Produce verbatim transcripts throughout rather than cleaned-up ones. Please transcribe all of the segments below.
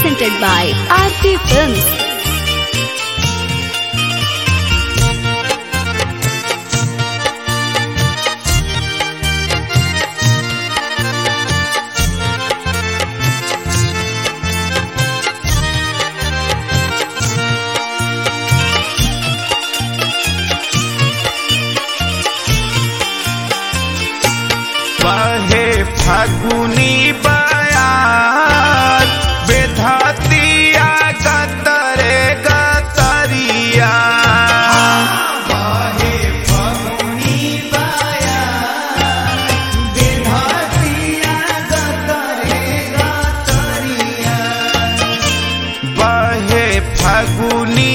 Presented by Aarti Films. बहे फागुनी बयार बेधातिया गतरे गतरिया बहे फागुनी बयार बेधातिया गतरे गतरिया बहे फागुनी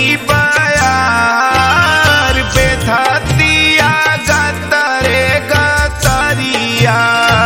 बयार बेधातिया गतरे गतरिया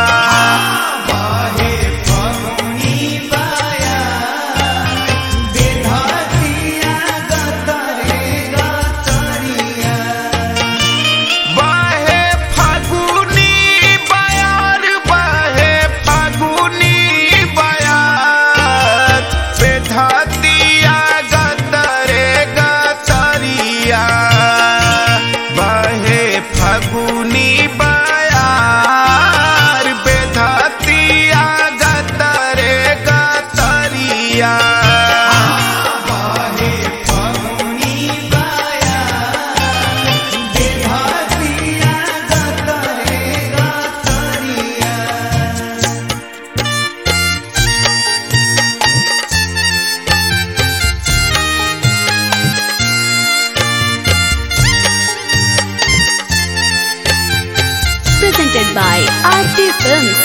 Presented by Aarti Films.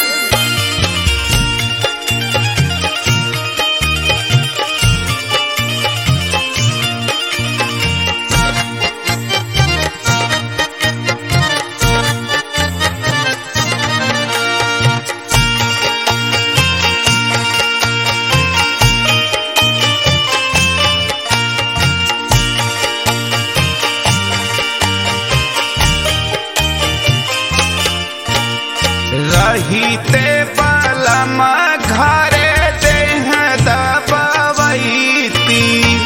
रहीते बलम घरे देह दबवैती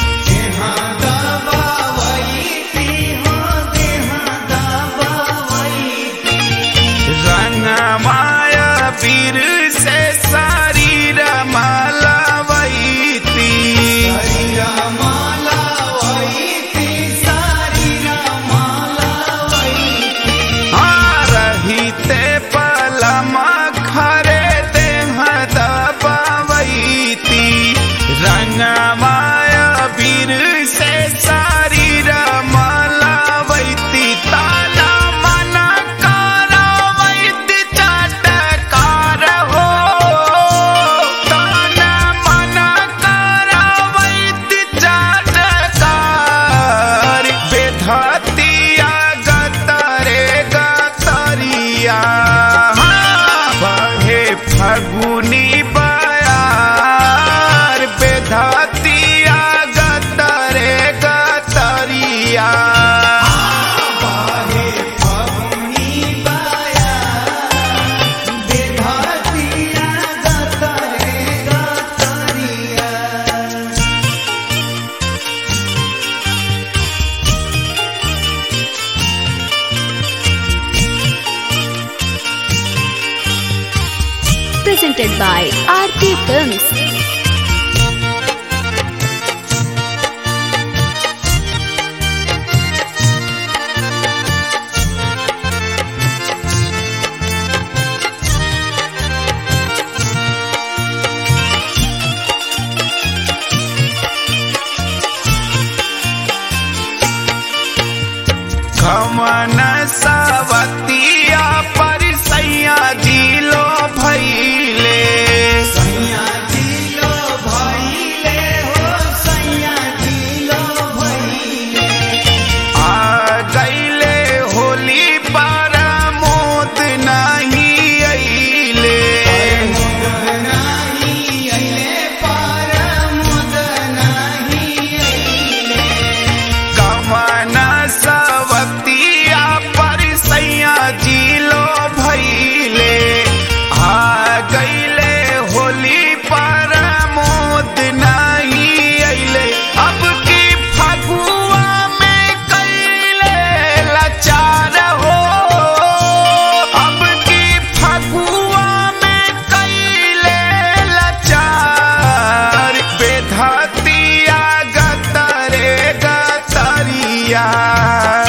रंगमाय वीर से शरीर मलवैती हाँ रहीते खरे देह दबवैती रंगमाय वीर से शरीर मलवैती ताला मन करवैती चटकार हो ताला मन करवैती चटकार बेधतिया गतरे गतरिया फागुनी बयार बेधातिया गतरे गतरिया फागुनी बयार बेधातिया गतरे गतरिया Presented by Aarti Films. कमन सवतिया पर सैया जिलो भैले सैया जिलो भैले हो सैया जिलो भैले आ गईले होली पर मोद नहीं अइले नहीं अइले पर मोद नहीं अइले कमन सवतिया बा।